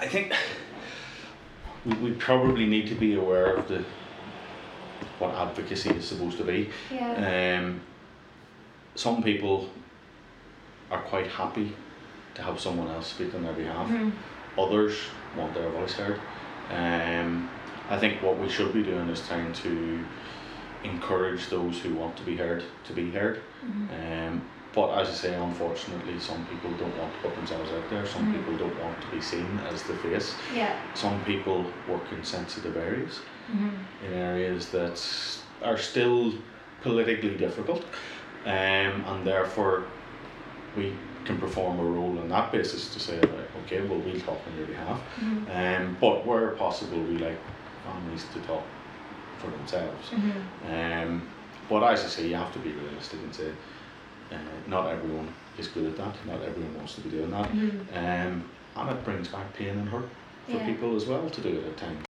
I think we probably need to be aware of what advocacy is supposed to be. Yeah. Some people are quite happy to have someone else speak on their behalf. Others want their voice heard. I think what we should be doing is trying to encourage those who want to be heard to be heard. But as I say, unfortunately, some people don't want to put themselves out there. Some people don't want to be seen as the face. Yeah. Some people work in sensitive areas, in areas that are still politically difficult, and therefore we can perform a role on that basis to say, okay, well, we'll talk on your behalf. But where possible, we like families to talk for themselves. But as I say, you have to be realistic and say, not everyone is good at that, not everyone wants to be doing that, and it brings back pain and hurt for people as well to do it at times.